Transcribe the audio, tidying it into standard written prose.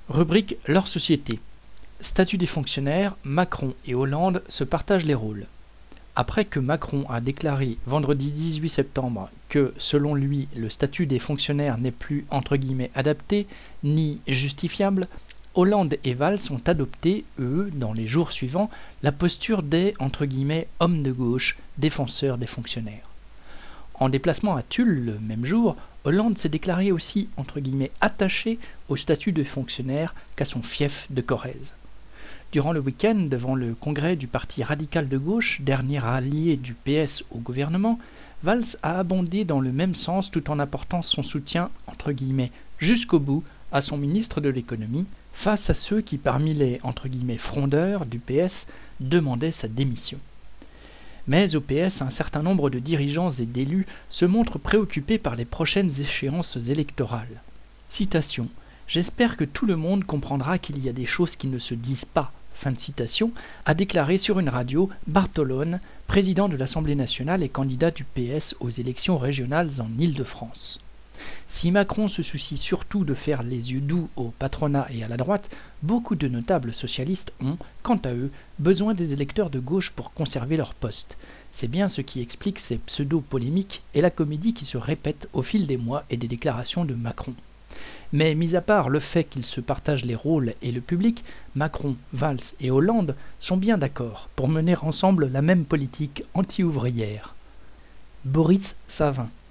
Rubrique leur société. Statut des fonctionnaires, Macron et Hollande se partagent les rôles. Après que Macron a déclaré vendredi 18 septembre que, selon lui, le statut des fonctionnaires n'est plus « adapté » ni justifiable, Hollande et Valls ont adopté, eux, dans les jours suivants, la posture des « hommes de gauche » défenseurs des fonctionnaires. En déplacement à Tulle le même jour, Hollande s'est déclaré aussi « attaché » au statut de fonctionnaire qu'à son fief de Corrèze. Durant le week-end, devant le congrès du parti radical de gauche, dernier allié du PS au gouvernement, Valls a abondé dans le même sens tout en apportant son soutien « jusqu'au bout » à son ministre de l'économie, face à ceux qui, parmi les « frondeurs » du PS, demandaient sa démission. Mais au PS, un certain nombre de dirigeants et d'élus se montrent préoccupés par les prochaines échéances électorales. Citation. « J'espère que tout le monde comprendra qu'il y a des choses qui ne se disent pas », fin de citation, a déclaré sur une radio Bartolone, président de l'Assemblée nationale et candidat du PS aux élections régionales en Île-de-France. Si Macron se soucie surtout de faire les yeux doux au patronat et à la droite, beaucoup de notables socialistes ont, quant à eux, besoin des électeurs de gauche pour conserver leur poste. C'est bien ce qui explique ces pseudo-polémiques et la comédie qui se répète au fil des mois et des déclarations de Macron. Mais mis à part le fait qu'ils se partagent les rôles et le public, Macron, Valls et Hollande sont bien d'accord pour mener ensemble la même politique anti-ouvrière. Boris Savin.